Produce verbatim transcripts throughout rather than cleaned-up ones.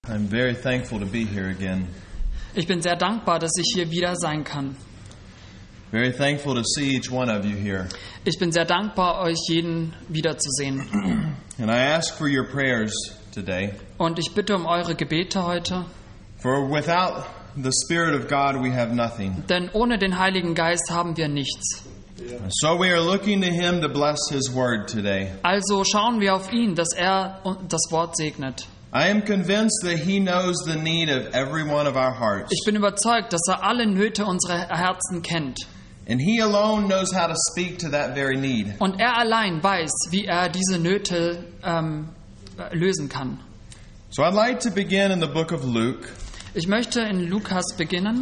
I'm very thankful to be here again. Ich bin sehr dankbar, dass ich hier wieder sein kann. Very thankful to see each one of you here. Ich bin sehr dankbar, euch jeden wiederzusehen. And I ask for your prayers today. Und ich bitte um eure Gebete heute. For without the Spirit of God we have nothing. Denn ohne den Heiligen Geist haben wir nichts. So we are looking to Him to bless His word today. Also schauen wir auf ihn, dass er das Wort segnet. I am convinced that He knows the need of every one of our hearts. Ich bin überzeugt, dass er alle Nöte unserer Herzen kennt. And He alone knows how to speak to that very need. Und er allein weiß, wie er diese Nöte ähm, lösen kann. So I'd like to begin in the book of Luke. Ich möchte in Lukas beginnen.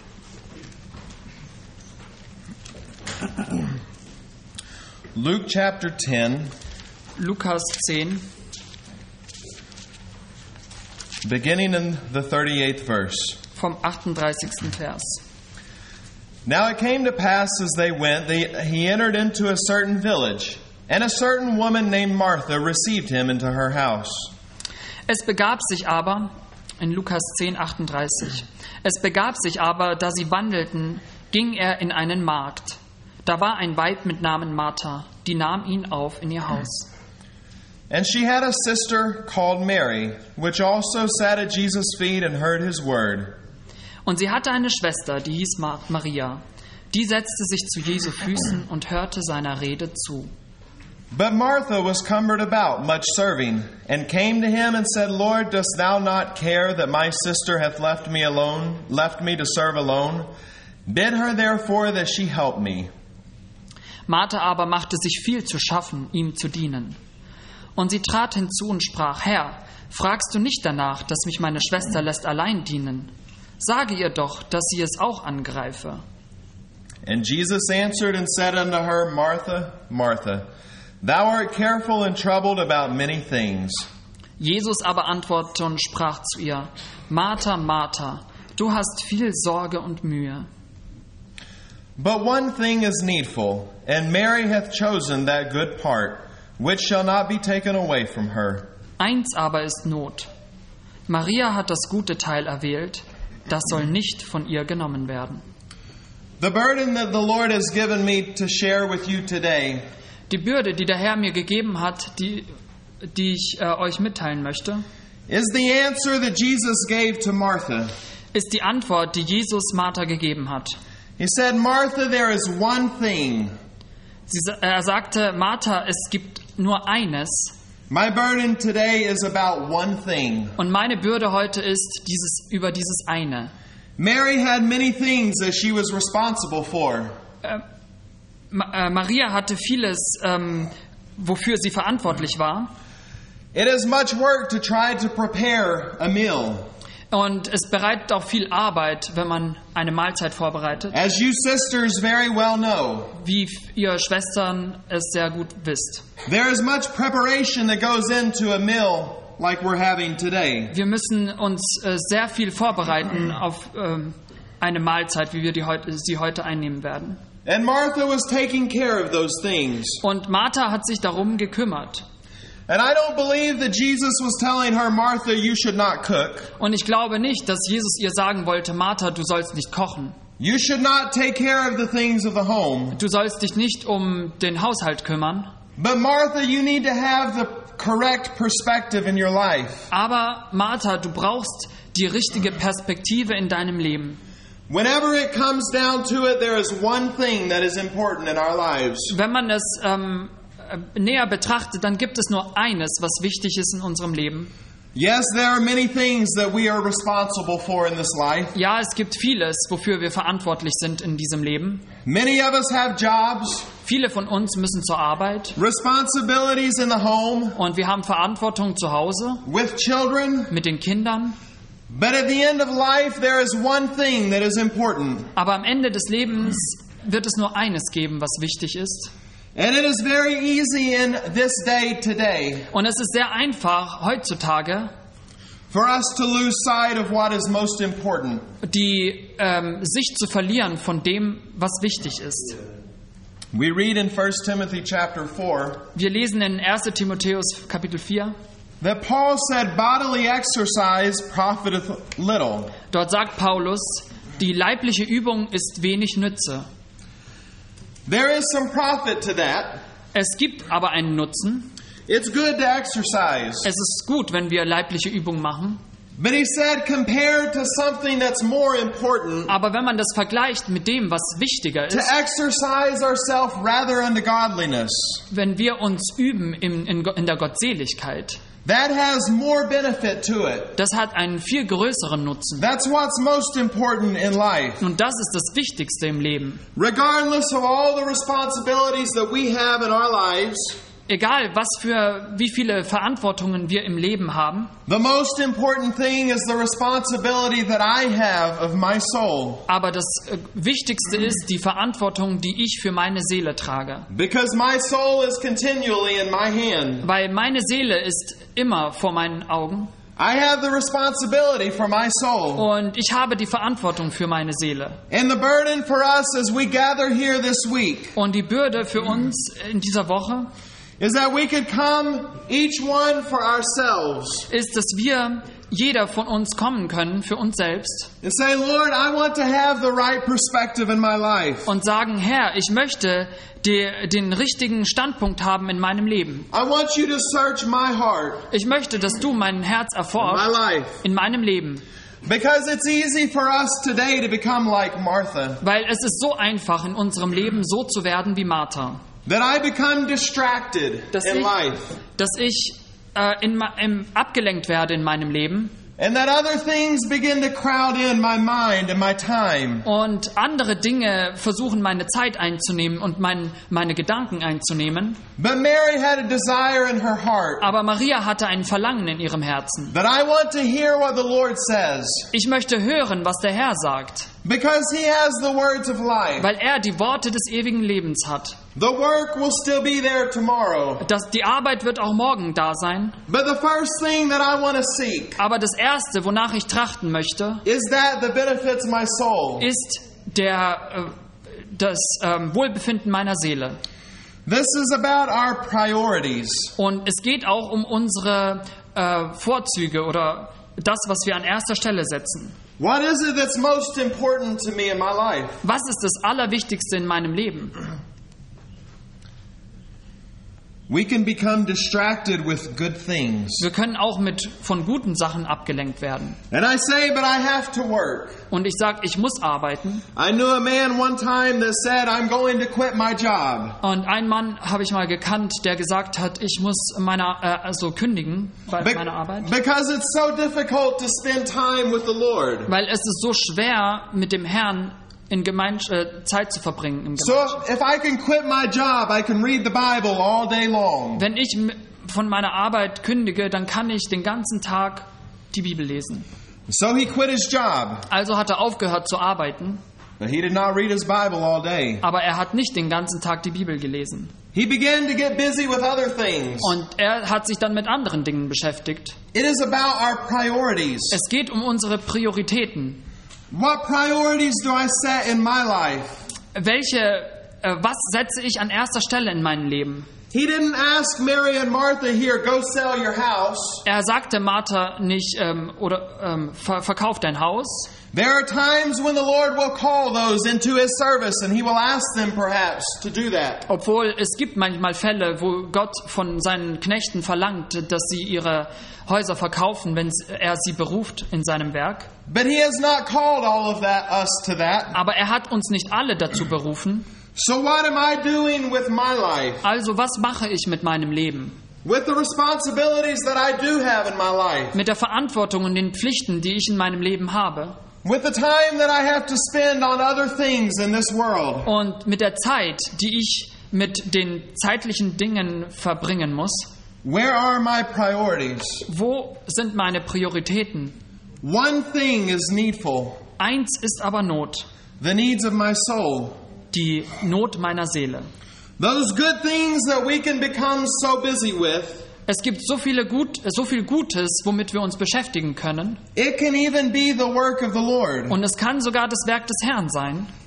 Luke chapter ten. Lukas zehn. Beginning in the thirty-eighth verse. Vom achtunddreißigsten Vers. Now it came to pass as they went, they, he entered into a certain village, and a certain woman named Martha received him into her house. Es begab sich aber, in Lukas zehn, achtunddreißig, es begab sich aber, da sie wandelten, ging er in einen Markt. Da war ein Weib mit Namen Martha, die nahm ihn auf in ihr Haus. And she had a sister called Mary, which also sat at Jesus' feet and heard his word. Und sie hatte eine Schwester, die hieß Maria. Die setzte sich zu Jesu Füßen und hörte seiner Rede zu. But Martha was cumbered about, much serving, and came to him and said, Lord, dost thou not care that my sister hath left me alone, left me to serve alone? Bid her therefore that she help me. Martha aber machte sich viel zu schaffen, ihm zu dienen. Und sie trat hinzu und sprach, Herr, fragst du nicht danach, dass mich meine Schwester lässt allein dienen? Sage ihr doch, dass sie es auch angreife. And Jesus answered and said unto her, Martha, Martha, thou art careful and troubled about many things. Jesus aber antwortete und sprach zu ihr, Martha, Martha, du hast viel Sorge und Mühe. But one thing is needful, and Mary hath chosen that good part, which shall not be taken away from her. Eins aber ist Not. Maria hat das gute Teil erwählt, das soll nicht von ihr genommen werden. The burden that the Lord has given me to share with you today Die Bürde, die der Herr mir gegeben hat, die, die ich äh, euch mitteilen möchte, is the answer that Jesus gave to Martha. ist die Antwort, die Jesus Martha gegeben hat. He said, Martha, there is one thing. Sie, er sagte, Martha, es gibt nur eines. My burden today is about one thing. Und meine Bürde heute ist dieses, über dieses eine. Mary had many things that she was responsible for. Äh, Ma- äh, Maria hatte vieles, ähm, wofür sie verantwortlich war. It is much work to try to prepare a meal. Und es bereitet auch viel Arbeit, wenn man eine Mahlzeit vorbereitet. As you sisters very well know, Wie f- ihr Schwestern es sehr gut wisst. there is much preparation that goes into a meal like we're having today. Wir müssen uns äh, sehr viel vorbereiten auf ähm, eine Mahlzeit, wie wir die heute, sie heute einnehmen werden. And Martha was taking care of those things. Und Martha hat sich darum gekümmert. And I don't believe that Jesus was telling her, Martha, you should not cook. Und ich glaube nicht, dass Jesus ihr sagen wollte, Martha, du sollst nicht kochen. You should not take care of the things of the home. Du sollst dich nicht um den Haushalt kümmern. But Martha, you need to have the correct perspective in your life. Aber Martha, du brauchst die richtige Perspektive in deinem Leben. Whenever it comes down to it, there is one thing that is important in our lives. Wenn man es ähm, äh, näher betrachtet, dann gibt es nur eines, was wichtig ist in unserem Leben. Yes, there are many things that we are responsible for in this life. Ja, es gibt vieles, wofür wir verantwortlich sind in diesem Leben. Many of us have jobs, Viele von uns müssen zur Arbeit responsibilities in the home, und wir haben Verantwortung zu Hause with children. mit den Kindern. But at the end of life, there is one thing that is important. Aber am Ende des Lebens wird es nur eines geben, was wichtig ist. And it is very easy in this day today Und es ist sehr einfach heutzutage, for us to lose sight of what is most important. die ähm, Sicht zu verlieren von dem, was wichtig ist. We read in First Timothy chapter four Wir lesen in erster Timotheus Kapitel vier, that Paul said bodily exercise profiteth little. Dort sagt Paulus, die leibliche Übung ist wenig Nütze. There is some profit to that. Es gibt aber einen Nutzen. It's good to exercise. Es ist gut, wenn wir leibliche Übung machen. But he said compared to something that's more important, Aber wenn man das vergleicht mit dem, was wichtiger to ist, exercise ourselves rather unto godliness. wenn wir uns üben in, in, in der Gottseligkeit, That has more benefit to it. das hat einen viel größeren Nutzen. That's what's most important in life. Und das ist das Wichtigste im Leben. Regardless of all the responsibilities that we have in our lives, Egal, was für, wie viele Verantwortungen wir im Leben haben, the most important thing is the responsibility that I have of my soul. aber das äh, Wichtigste ist die Verantwortung, die ich für meine Seele trage. Because my soul is continually in my hand. Weil meine Seele ist immer vor meinen Augen I have the responsibility for my soul. und ich habe die Verantwortung für meine Seele. And the burden for us as we gather here this week Und die Bürde für uns in dieser Woche is that we could come, each one for ourselves, ist, dass wir, jeder von uns kommen können für uns selbst and say, Lord, I want to have the right perspective in my life. und sagen, Herr, ich möchte die, den richtigen Standpunkt haben in meinem Leben. I want you to search my heart, Ich möchte, dass du mein Herz my erforschst life. in meinem Leben. Because it's easy for us today to become like Martha. Weil es ist so einfach, in unserem Leben so zu werden wie Martha. That I become distracted Dass in ich, life. dass ich äh, in, ma- im, abgelenkt werde in meinem Leben And that other things begin to crowd in my mind and my time. und andere Dinge versuchen, meine Zeit einzunehmen und mein, meine Gedanken einzunehmen. But Mary had a desire in her heart Aber Maria hatte ein Verlangen in ihrem Herzen. that I want to hear what the Lord says. Ich möchte hören, was der Herr sagt, Because He has the words of life. weil er die Worte des ewigen Lebens hat. The work will still be there tomorrow. Das, die Arbeit wird auch morgen da sein. But the first thing that I want to seek Aber das Erste, wonach ich trachten möchte, is that that benefits my soul. ist der, äh, das ähm, Wohlbefinden meiner Seele. This is about our priorities. Und es geht auch um unsere äh, Vorzüge oder das, was wir an erster Stelle setzen. What is it that's most important to me in my life? Was ist das Allerwichtigste in meinem Leben? We can become distracted with good things. Wir können auch mit von guten Sachen abgelenkt werden. And I say, but I have to work. Und ich sage, ich muss arbeiten. I knew a man one time that said, I'm going to quit my job. Und einen Mann habe ich mal gekannt, der gesagt hat, ich muss meine, äh, also kündigen bei Be- meiner Arbeit. because it's so difficult to spend time with the Lord. Weil es ist so schwer, mit dem Herrn in Gemeins- äh, Zeit zu verbringen. Im So Gemeinschaft. if I can quit my job, I can read the Bible all day long. Wenn ich m- von meiner Arbeit kündige, dann kann ich den ganzen Tag die Bibel lesen. So he quit his job, Also hat er aufgehört zu arbeiten, but he did not read his Bible all day. aber er hat nicht den ganzen Tag die Bibel gelesen. He began to get busy with other things. Und er hat sich dann mit anderen Dingen beschäftigt. It is about our priorities. Es geht um unsere Prioritäten. What priorities do I set in my life? Welche, äh, was setze ich an erster Stelle in meinem Leben? He didn't ask Mary and Martha here, go sell your house. Er sagte Martha nicht, ähm, oder ähm, ver verkauf dein Haus. There are times when the Lord will call those into His service and He will ask them perhaps to do that. Obwohl es gibt manchmal Fälle, wo Gott von seinen Knechten verlangt, dass sie ihre Häuser verkaufen, wenn er sie beruft in seinem Werk. But He has not called all of that us to that. Aber er hat uns nicht alle dazu berufen. So what am I doing with my life? Also was mache ich mit meinem Leben? With the responsibilities that I do have in my life? Mit der Verantwortung und den Pflichten, die ich in meinem Leben habe? With the time that I have to spend on other things in this world? Und mit der Zeit, die ich mit den zeitlichen Dingen verbringen muss? Where are my priorities? Wo sind meine Prioritäten? One thing is needful, Eins ist aber Not, the needs of my soul. die Not meiner Seele. Those good things that we can become so busy with, Es gibt so viele Gut, so viel Gutes, womit wir uns beschäftigen können. it can even be the work of the Lord. Und es kann sogar das Werk des Herrn sein.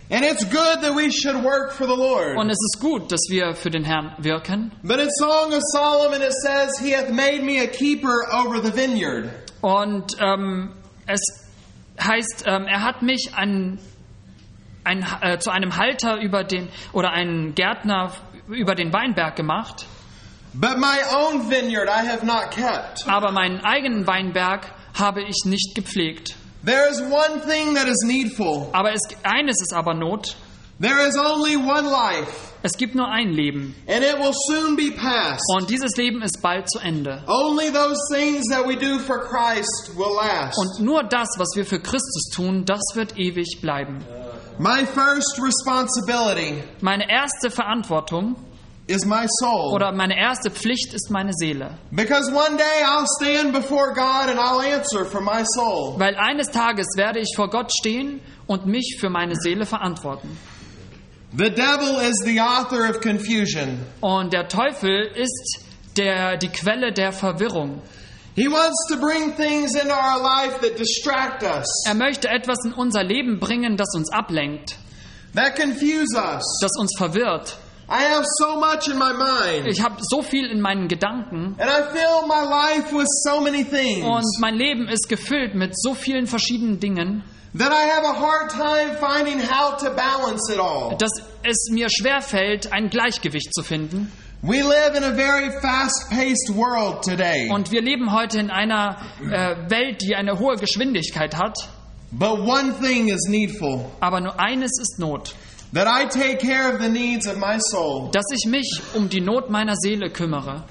And it's good that we should work for the Lord. Und es ist gut, dass wir für den Herrn wirken. But in Song of Solomon it says, He hath made me a keeper over the vineyard. Und ähm, es heißt, ähm, er hat mich ein, ein, äh, zu einem Halter über den, oder einen Gärtner über den Weinberg gemacht. But my own vineyard I have not kept. Aber meinen eigenen Weinberg habe ich nicht gepflegt. There is one thing that is needful. Aber es, eines ist aber Not. There is only one life. Es gibt nur ein Leben. And it will soon be past. Und dieses Leben ist bald zu Ende. Only those things that we do for Christ will last. Und nur das, was wir für Christus tun, das wird ewig bleiben. My first responsibility Meine erste Verantwortung is my soul. oder meine erste Pflicht ist meine Seele. Because one day I'll stand before God and I'll answer for my soul. Weil eines Tages werde ich vor Gott stehen und mich für meine Seele verantworten. The devil is the author of confusion. Und der Teufel ist der, die Quelle der Verwirrung. He wants to bring things into our life that distract us, Er möchte etwas in unser Leben bringen, das uns ablenkt, that confuse us. das uns verwirrt. I have so much in my mind. Ich habe so viel in meinen Gedanken And I fill my life with so many things und mein Leben ist gefüllt mit so vielen verschiedenen Dingen, that I have a hard time finding how to balance it all. dass es mir schwerfällt, ein Gleichgewicht zu finden. We live in a very fast-paced world today. Und wir leben heute in einer äh, Welt, die eine hohe Geschwindigkeit hat. But one thing is needful, Aber nur eines ist Not, that I take care of the needs of my soul. dass ich mich um die Not meiner Seele kümmere.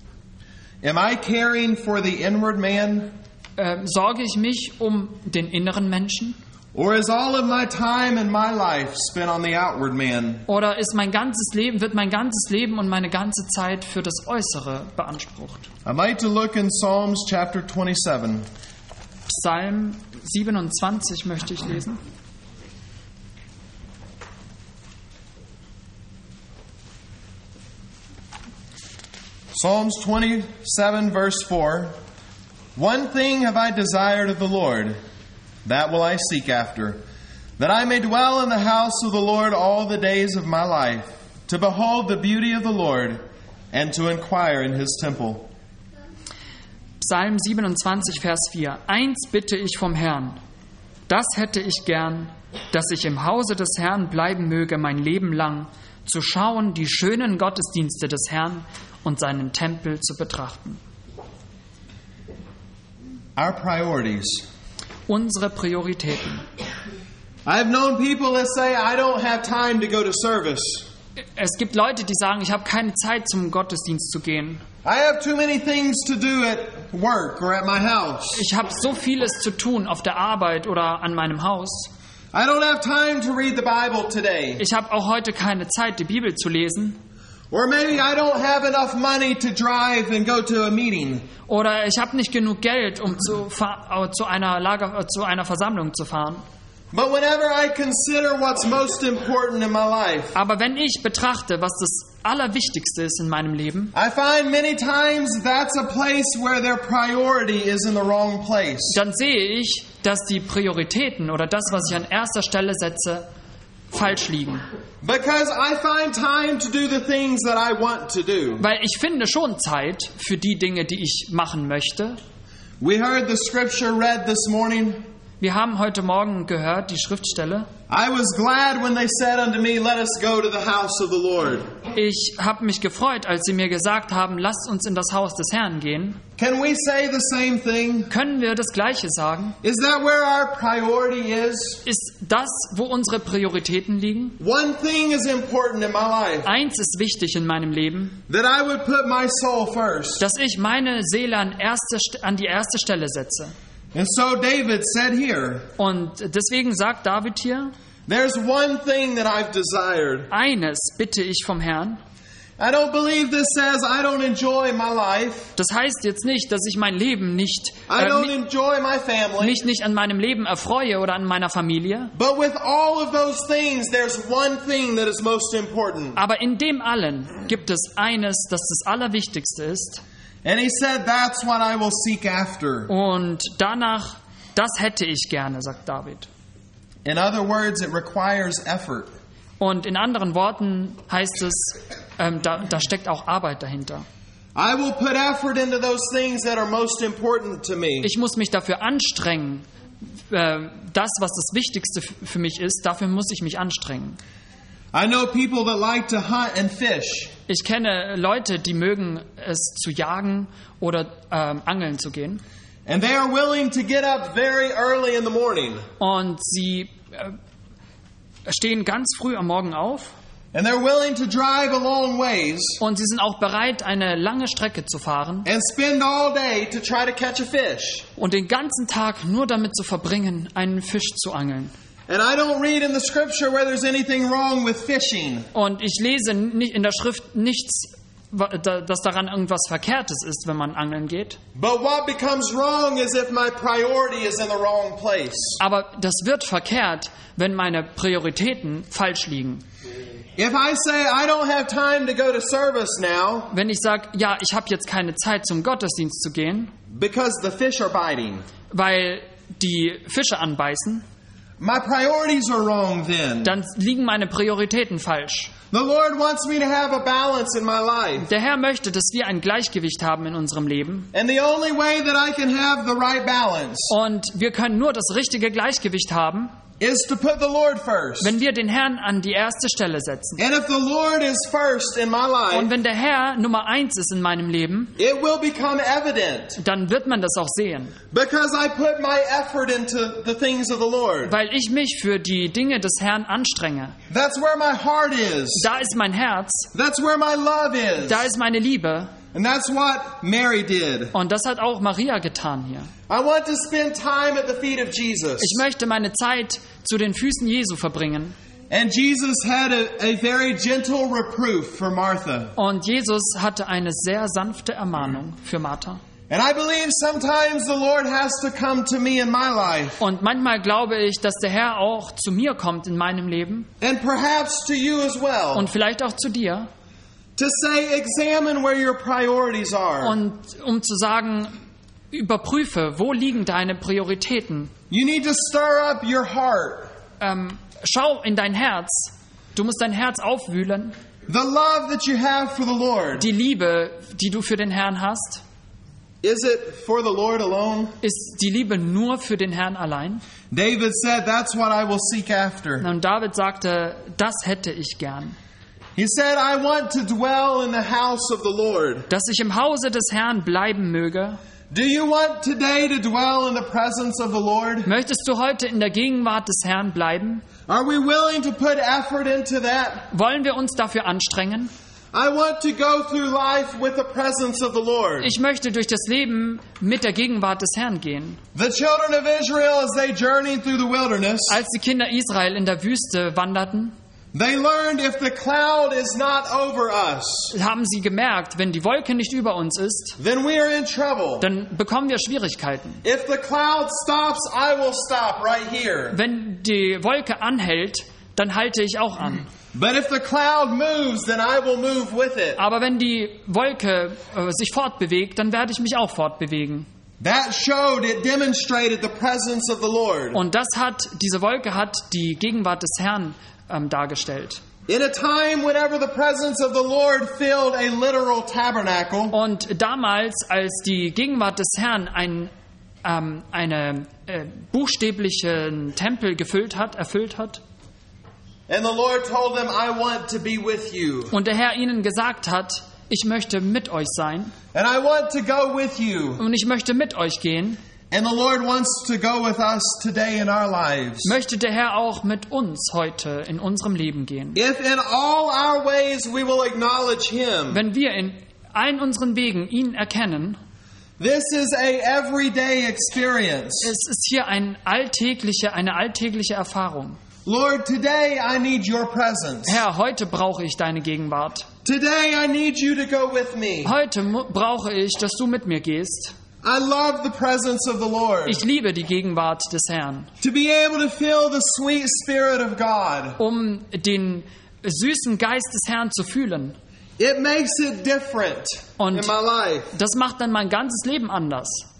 Am I caring for the inward man? Äh, sorge ich mich um den inneren Menschen? Or is all of my time and my life spent on the outward man? Oder ist mein ganzes Leben, wird mein ganzes Leben und meine ganze Zeit für das Äußere beansprucht? I'd like to look in Psalms chapter twenty-seven. Psalm siebenundzwanzig möchte ich lesen. Psalms twenty-seven, verse four. One thing have I desired of the Lord, that will I seek after, that I may dwell in the house of the Lord all the days of my life, to behold the beauty of the Lord, and to inquire in his temple. Psalm siebenundzwanzig, Vers vier. Eins bitte ich vom Herrn, das hätte ich gern, dass ich im Hause des Herrn bleiben möge mein Leben lang, zu schauen die schönen Gottesdienste des Herrn und seinen Tempel zu betrachten. Our priorities. Unsere Prioritäten. I've known people that say, I don't have time to go to service. Es gibt Leute, die sagen, ich habe keine Zeit, zum Gottesdienst zu gehen. I have too many things to do at work or at my house. Ich habe so vieles zu tun auf der Arbeit oder an meinem Haus. I don't have time to read the Bible today. Ich habe auch heute keine Zeit, die Bibel zu lesen. Or maybe I don't have enough money to drive and go to a meeting. Oder ich habe nicht genug Geld, um zu, zu, einer Lager, zu einer Versammlung zu fahren. But whenever I consider what's most important in my life, Aber wenn ich betrachte, was das Allerwichtigste ist in meinem Leben, I find many times that's a place where their priority is in the wrong place. dann sehe ich, dass die Prioritäten oder das, was ich an erster Stelle setze, falsch liegen. Because I find time to do the things that I want to do. Weil ich finde schon Zeit für die Dinge, die ich machen möchte. We heard the scripture read this morning. Wir haben heute Morgen gehört, die Schriftstelle. I was glad when they said unto me, let us go to the house of the Lord. Ich habe mich gefreut, als sie mir gesagt haben, lasst uns in das Haus des Herrn gehen. Can we say the same thing? Können wir das Gleiche sagen? Is that where our priority is? Ist das, wo unsere Prioritäten liegen? One thing is important in my life. Eins ist wichtig in meinem Leben, That I would put my soul first. dass ich meine Seele an, erste, an die erste Stelle setze. And so David said here, Und deswegen sagt David hier, there's one thing that I've desired. eines bitte ich vom Herrn. I don't believe this says I don't enjoy my life. Das heißt jetzt nicht, dass ich mein Leben nicht, I äh, don't mi- enjoy my family. mich nicht an meinem Leben erfreue oder an meiner Familie. But with all of those things, there's one thing that is most important. Aber in dem allen gibt es eines, das das Allerwichtigste ist. And he said, that's what I will seek after. Und danach, das hätte ich gerne, sagt David. In other words, it requires effort. Und in anderen Worten heißt es, ähm, da, da steckt auch Arbeit dahinter. I will put effort into those things that are most important to me. Ich muss mich dafür anstrengen. Äh, das, was das Wichtigste f- für mich ist, dafür muss ich mich anstrengen. I know people that like to hunt and fish. Ich kenne Leute, die mögen es zu jagen oder ähm, angeln zu gehen. And they are willing to get up very early in the morning. Und sie äh, stehen ganz früh am Morgen auf. And they're willing to drive a long ways Und sie sind auch bereit, eine lange Strecke zu fahren and spend all day to try to catch a fish. und den ganzen Tag nur damit zu verbringen, einen Fisch zu angeln. And I don't read in the scripture where there's anything wrong with fishing. Und ich lese nicht in der Schrift nichts, wa- da- dass daran irgendwas Verkehrtes ist, wenn man angeln geht. But what becomes wrong is if my priority is in the wrong place. Aber das wird verkehrt, wenn meine Prioritäten falsch liegen. If I say I don't have time to go to service now Wenn ich sage, ja, ich habe jetzt keine Zeit zum Gottesdienst zu gehen, because the fish are biting, weil die Fische anbeißen, my priorities are wrong then. dann liegen meine Prioritäten falsch. The Lord wants me to have a balance in my life. Der Herr möchte, dass wir ein Gleichgewicht haben in unserem Leben. And the only way that I can have the right balance Und wir können nur das richtige Gleichgewicht haben, is to put the Lord first. wenn wir den Herrn an die erste Stelle setzen. And if the Lord is first in my Und life, wenn der Herr Nummer eins ist in meinem Leben, it will become evident dann wird man das auch sehen. because I put my effort into the things of the Lord. Weil ich mich für die Dinge des Herrn anstrenge. That's where my heart is. Da ist mein Herz, That's where my love is. da ist meine Liebe. And that's what Mary did. Und das hat auch Maria getan hier. I want to spend time at the feet of Jesus. Ich möchte meine Zeit zu den Füßen Jesu verbringen. And Jesus had a, a very gentle reproof for Martha. Und Jesus hatte eine sehr sanfte Ermahnung für Martha. And I believe sometimes the Lord has to come to me in my life. Und manchmal glaube ich, dass der Herr auch zu mir kommt in meinem Leben And perhaps to you as well. und vielleicht auch zu dir. To say, examine where your priorities are. Und um zu sagen, überprüfe, wo liegen deine Prioritäten. You need to stir up your heart. Ähm, schau in dein Herz. Du musst dein Herz aufwühlen. The love that you have for the Lord. Die Liebe, die du für den Herrn hast, Is it for the Lord alone? ist die Liebe nur für den Herrn allein? David said, that's what I will seek after. Und David sagte, das hätte ich gern. He said, I want to dwell in the house of the Lord. Dass ich im Hause des Herrn bleiben möge. Do you want today to dwell in the presence of the Lord? Möchtest du heute in der Gegenwart des Herrn bleiben? Are we willing to put effort into that? Wollen wir uns dafür anstrengen? I want to go through life with the presence of the Lord. Ich möchte durch das Leben mit der Gegenwart des Herrn gehen. The children of Israel, as they journeyed through the wilderness, Als die Kinder Israel in der Wüste wanderten, they learned if the cloud is not over us, haben sie gemerkt, wenn die Wolke nicht über uns ist, then we are in trouble. dann bekommen wir Schwierigkeiten. If the cloud stops, I will stop right here. Wenn die Wolke anhält, dann halte ich auch an. But if the cloud moves, then I will move with it. Aber wenn die Wolke äh, sich fortbewegt, dann werde ich mich auch fortbewegen. That showed, it demonstrated the presence of the Lord. Und das hat, diese Wolke hat die Gegenwart des Herrn ähm, dargestellt. In a time whenever the presence of the Lord filled a literal tabernacle, Und damals, als die Gegenwart des Herrn ein, ähm, eine äh, buchstäblichen Tempel gefüllt hat, erfüllt hat, and the Lord told them, I want to be with you. und der Herr ihnen gesagt hat, ich möchte mit euch sein And I want to go with you. und ich möchte mit euch gehen, And the Lord wants to go with us today in our lives. möchte der Herr auch mit uns heute in unserem Leben gehen. If in all our ways we will acknowledge Him, Wenn wir in allen unseren Wegen ihn erkennen, this is a everyday experience. es ist hier ein alltägliche, eine alltägliche Erfahrung. Lord, today I need your presence. Herr, heute brauche ich deine Gegenwart. Today I need you to go with me. Heute mu- brauche ich, dass du mit mir gehst. I love the presence of the Lord. Ich liebe die Gegenwart des Herrn, To be able to feel the sweet Spirit of God. um den süßen Geist des Herrn zu fühlen. It makes it different Und in my life. das macht dann mein ganzes Leben anders.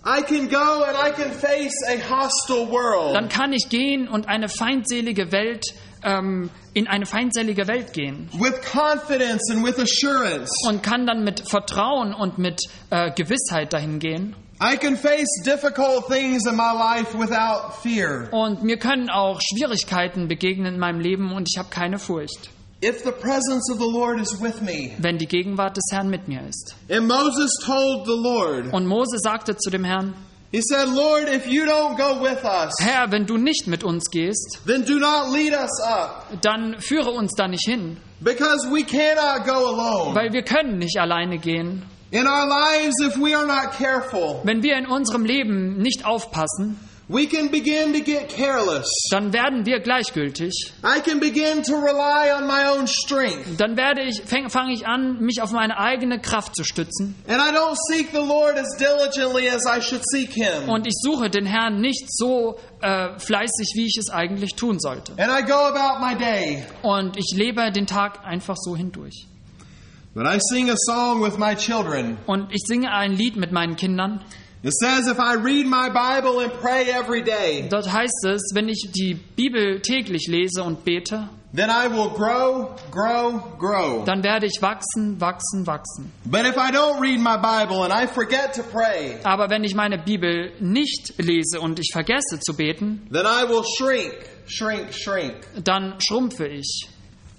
I can go and I can face a hostile world. Dann kann ich gehen und eine feindselige Welt ähm, in eine feindselige Welt gehen. With confidence and with assurance. Und kann dann mit Vertrauen und mit äh, Gewissheit dahin gehen. I can face difficult things in my life without fear. Und mir können auch Schwierigkeiten begegnen in meinem Leben und ich habe keine Furcht. If the presence of the Lord is with me. Wenn die Gegenwart des Herrn mit mir ist. And Moses told the Lord. Und Mose sagte zu dem Herrn, he said, Lord, if you don't go with us, Herr, wenn du nicht mit uns gehst, then do not lead us up. Dann führe uns da nicht hin. Because we cannot go alone. Weil wir können nicht alleine gehen. In our lives, if we are not careful, wenn wir in unserem Leben nicht aufpassen, we can begin to get careless. Dann werden wir gleichgültig. I can begin to rely on my own strength. Dann werde ich fange ich an, mich auf meine eigene Kraft zu stützen. And I don't seek the Lord as diligently as I should seek him. Und ich suche den Herrn nicht so äh, fleißig, wie ich es eigentlich tun sollte. And I go about my day. Und ich lebe den Tag einfach so hindurch. But I sing a song with my children. Und ich singe ein Lied mit meinen Kindern. It says, if I read my Bible and pray every day, dort heißt es, wenn ich die Bibel täglich lese und bete, then I will grow, grow, grow. Dann werde ich wachsen, wachsen, wachsen. But if I don't read my Bible and I forget to pray, aber wenn ich meine Bibel nicht lese und ich vergesse zu beten, then I will shrink, shrink, shrink. Dann schrumpfe ich.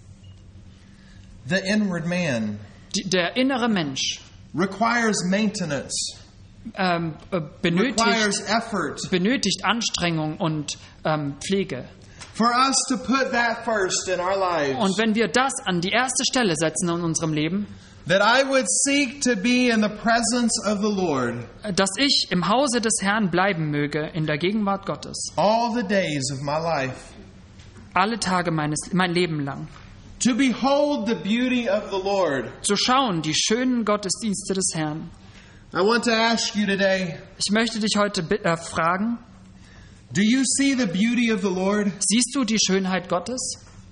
The inward man, die, der innere Mensch, requires maintenance. Ähm, äh, benötigt, benötigt Anstrengung und ähm, Pflege. For us to put that first in our lives. Und wenn wir das an die erste Stelle setzen in unserem Leben, that I would seek to be in the presence of the Lord, dass ich im Hause des Herrn bleiben möge in der Gegenwart Gottes, all the days of my life, alle Tage meines mein Leben lang. To behold the beauty of the Lord, zu schauen die schönen Gottesdienste des Herrn. I want to ask you today, ich möchte dich heute äh, fragen, do you see the beauty of the Lord? Siehst du die Schönheit Gottes?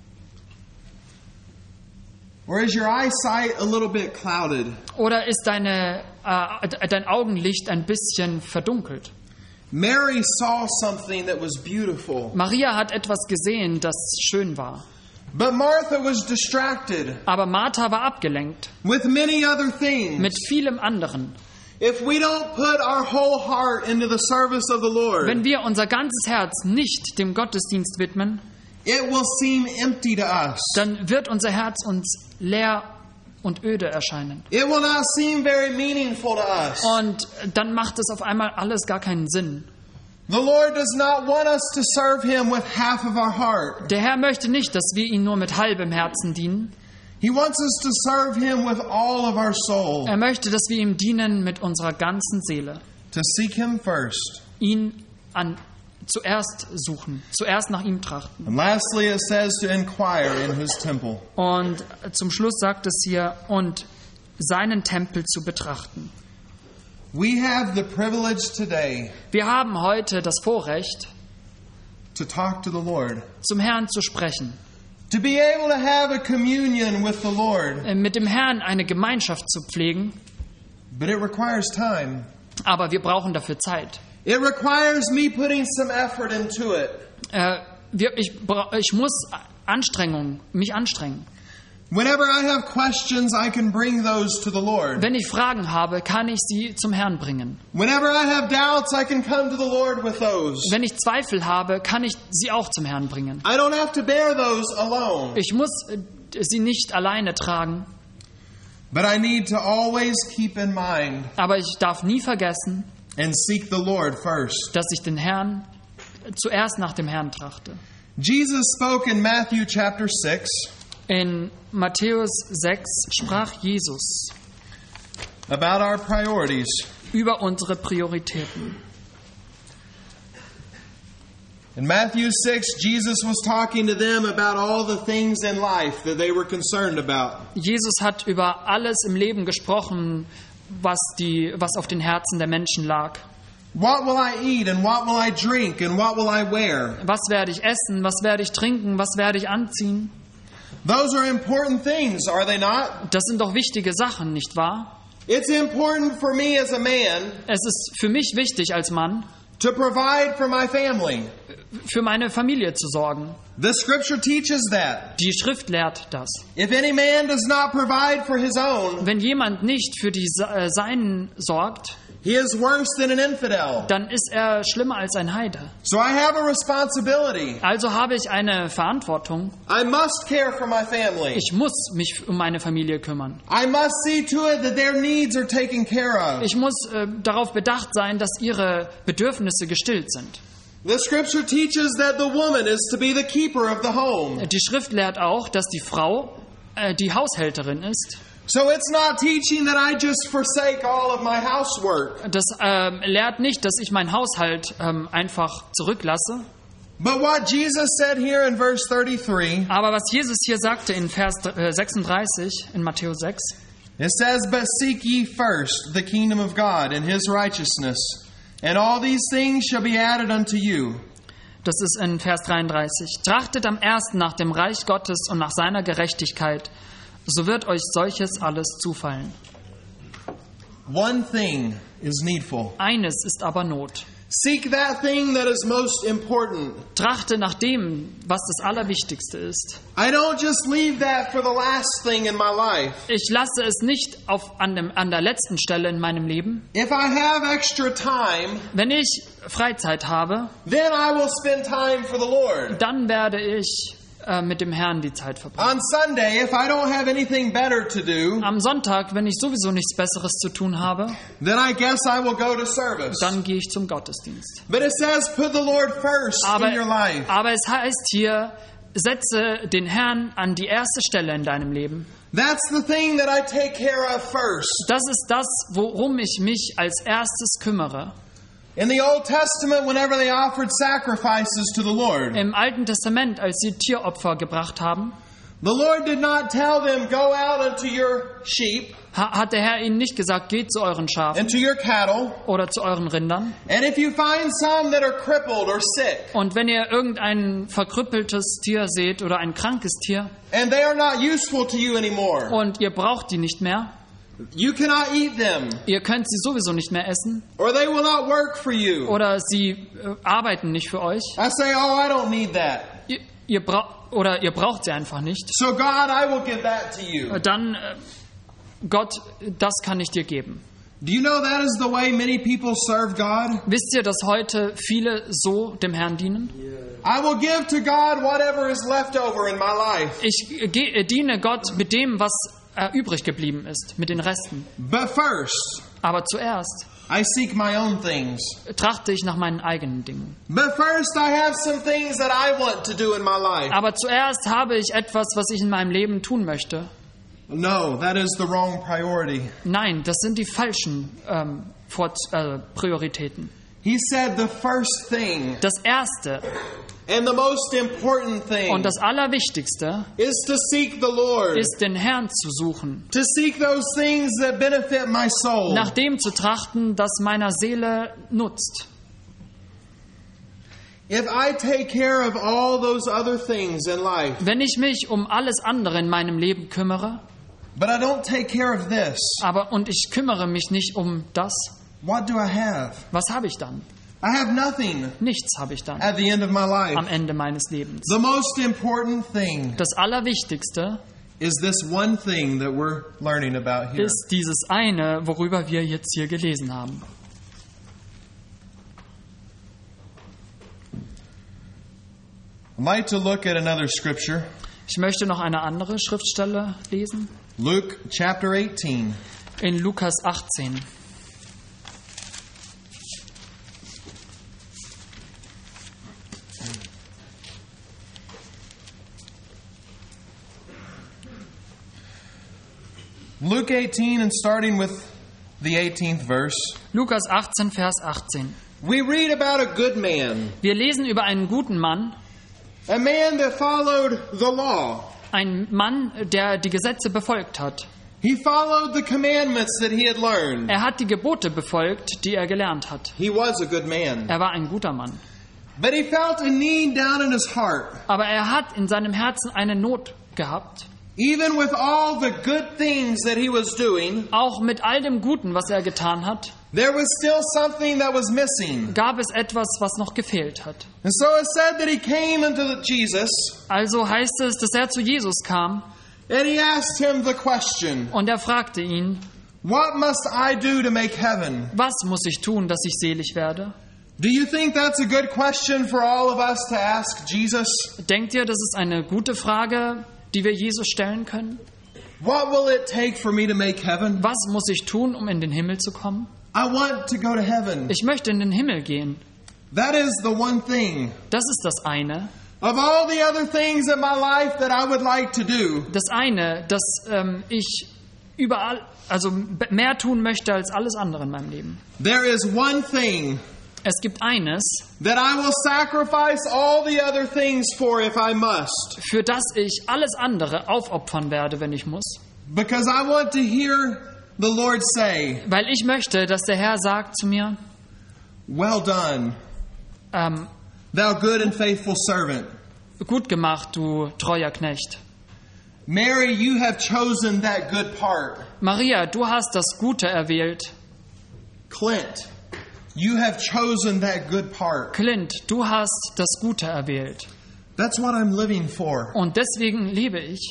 Or is your eyesight a little bit clouded? Oder ist deine, äh, dein Augenlicht ein bisschen verdunkelt? Mary saw something that was beautiful. Maria hat etwas gesehen, das schön war. But Martha was distracted. Aber Martha war abgelenkt. With many other things. Mit vielem anderen. If we don't put our whole heart into the service of the Lord, wenn wir unser ganzes Herz nicht dem Gottesdienst widmen, it will seem empty to us. Dann wird unser Herz uns leer und öde erscheinen. It will not seem very meaningful to us. Und dann macht es auf einmal alles gar keinen Sinn. The Lord does not want us to serve him with half of our heart. Der Herr möchte nicht, dass wir ihn nur mit halbem Herzen dienen. He wants us to serve him with all of our soul. Er möchte, dass wir ihm dienen mit unserer ganzen Seele. To seek him first. Ihn an, zuerst suchen, zuerst nach ihm trachten. And lastly it says to inquire in his temple. Und zum Schluss sagt es hier, und seinen Tempel zu betrachten. We have the privilege today. Wir haben heute das Vorrecht, to talk to the Lord. Zum Herrn zu sprechen. To be able to have a communion with the Lord. Mit dem Herrn eine Gemeinschaft zu pflegen. But it requires time. Aber wir brauchen dafür Zeit. It requires me putting some effort into it. Äh, wir, ich, ich muss Anstrengung, mich anstrengen. Whenever I have questions, I can bring those to the Lord. Wenn ich Fragen habe, kann ich sie zum Herrn bringen. Whenever I have doubts, I can come to the Lord with those. Wenn ich Zweifel habe, kann ich sie auch zum Herrn bringen. I don't have to bear those alone. Ich muss sie nicht alleine tragen. But I need to always keep in mind. Aber ich darf nie vergessen, and seek the Lord first. Dass ich den Herrn zuerst nach dem Herrn trachte. Jesus spoke in Matthew chapter six. In Matthäus sechs sprach Jesus about our priorities. Über unsere Prioritäten. In Matthew six, Jesus was talking to them about all the things in life that they were concerned about. Jesus hat über alles im Leben gesprochen, was die was auf den Herzen der Menschen lag. What will I eat and what will I drink and what will I wear? Was werde ich essen, was werde ich trinken, was werde ich anziehen? Those are important things, are they not? Das sind doch wichtige Sachen, nicht wahr? It's important for me as a man Es ist für mich wichtig als Mann, to provide for my family. für meine Familie zu sorgen. The scripture teaches that. Die Schrift lehrt das. If any man does not provide for his own, Wenn jemand nicht für die äh, Seinen sorgt, he is worse than an infidel. dann ist er schlimmer als ein Heide. So I have a responsibility. Also habe ich eine Verantwortung. I must care for my family. Ich muss mich um meine Familie kümmern. I must see to it that their needs are taken care of. Ich muss äh, darauf bedacht sein, dass ihre Bedürfnisse gestillt sind. The scripture teaches that the woman is to be the keeper of the home. Die Schrift lehrt auch, dass die Frau äh, die Haushälterin ist. So it's not teaching that I just forsake all of my housework. Das ähm, lehrt nicht, dass ich meinen Haushalt ähm, einfach zurücklasse. But what Jesus said here in verse thirty-three, Aber was Jesus hier sagte in Vers äh, sechsunddreißig, in Matthäus sechs, it says, "But seek ye first the kingdom of God and his righteousness, and all these things shall be added unto you." das ist in Vers dreiunddreißig. Trachtet am ersten nach dem Reich Gottes und nach seiner Gerechtigkeit, so wird euch solches alles zufallen. One thing is needful. Eines ist aber Not. Seek that thing that is most important. Trachte nach dem, was das Allerwichtigste ist. I don't just leave that for the last thing in my life. Ich lasse es nicht auf, an, dem, an der letzten Stelle in meinem Leben. If I have extra time, Wenn ich Freizeit habe, then I will spend time for the Lord. dann werde ich äh, mit dem Herrn die Zeit verbringen. On Sunday, if I don't have anything better to do, Am Sonntag, wenn ich sowieso nichts Besseres zu tun habe, then I guess I will go to service. dann gehe ich zum Gottesdienst. But it says put the Lord first Aber, in your life. aber es heißt hier, setze den Herrn an die erste Stelle in deinem Leben. That's the thing that I take care of first. Das ist das, worum ich mich als erstes kümmere. In the Old Testament, whenever they offered sacrifices to the Lord, Im Alten Testament, als sie Tieropfer gebracht haben, the Lord did not tell them, go out unto your sheep ha- hat der Herr ihnen nicht gesagt, geht zu euren Schafen and to your cattle, oder zu euren Rindern. and if you find some that are crippled or sick, Und wenn ihr irgendein verkrüppeltes Tier seht oder ein krankes Tier and they are not useful to you anymore, und ihr braucht die nicht mehr, you cannot eat them, ihr könnt sie sowieso nicht mehr essen or they will not work for you. oder sie äh, arbeiten nicht für euch, I say, oh, I don't need that. ihr, ihr braucht oder ihr braucht sie einfach nicht, So God, I will give that to you. dann äh, Gott, das kann ich dir geben. Do you know that is the way many people serve God? Wisst ihr, dass heute viele so dem Herrn dienen? I will give to God whatever is left over in my life. Ich äh, ge- äh, diene Gott mit dem, was äh, übrig geblieben ist, mit den Resten. But first, Aber zuerst I seek my own things. trachte ich nach meinen eigenen Dingen. But first, I have some things that I want to do in my life. Aber zuerst habe ich etwas, was ich in meinem Leben tun möchte. No, that is the wrong priority. Nein, das sind die falschen ähm, Vor äh, Prioritäten. He said the first thing Das Erste and the most important thing und das Allerwichtigste is to seek the Lord, ist, den Herrn zu suchen, to seek those things that benefit my soul. nach dem zu trachten, das meiner Seele nutzt. If I take care of all those other things in life, Wenn ich mich um alles andere in meinem Leben kümmere, but I don't take care of this, aber und ich kümmere mich nicht um das, what do I have? was habe ich dann? I have nothing Nichts habe ich dann at the end of my life. am Ende meines Lebens. The most important thing Das Allerwichtigste is this one thing that we're learning about here. ist dieses eine, worüber wir jetzt hier gelesen haben. I'd like to look at another scripture, Ich möchte noch eine andere Schriftstelle lesen. Luke chapter eighteen. In Lukas achtzehn. Luke eighteen, and starting with the eighteenth verse, Lukas achtzehn, Vers achtzehn. we read about a good man, Wir lesen über einen guten Mann, a man that followed the law. einen Mann, der die Gesetze befolgt hat. He followed the commandments that he had learned. Er hat die Gebote befolgt, die er gelernt hat. He was a good man. Er war ein guter Mann. But he felt a need down in his heart. Aber er hat in seinem Herzen eine Not gehabt. Even with all the good things that he was doing, Auch mit all dem Guten, was er getan hat, there was still something that was missing. gab es etwas, was noch gefehlt hat. And so it said that he came unto the Jesus, Also heißt es, dass er zu Jesus kam and he asked him the question, und er fragte ihn, what must I do to make heaven? was muss ich tun, dass ich selig werde? Do you think that's a good question for all of us to ask Jesus? Denkt ihr, das ist eine gute Frage, die wir Jesus stellen können? What will it take for me to make heaven? Was muss ich tun, um in den Himmel zu kommen? I want to go to heaven. Ich möchte in den Himmel gehen. That is the one thing. Das ist das eine. Of all the other things in my life that I would like to do, Das eine, dass ähm, ich überall, also mehr tun möchte als alles andere in meinem Leben. there is one thing Es gibt eines, that I will sacrifice all the other things for if I must, für das ich alles andere aufopfern werde, wenn ich muss. because I want to hear the Lord say, Weil ich möchte, dass der Herr sagt zu mir, well done, ähm, thou good and faithful servant. gut gemacht, du treuer Knecht. Mary, you have chosen that good part. Maria, du hast das Gute erwählt. Clint, you have chosen that good part. Clint, du hast das Gute erwählt. That's what I'm living for. Und deswegen liebe ich.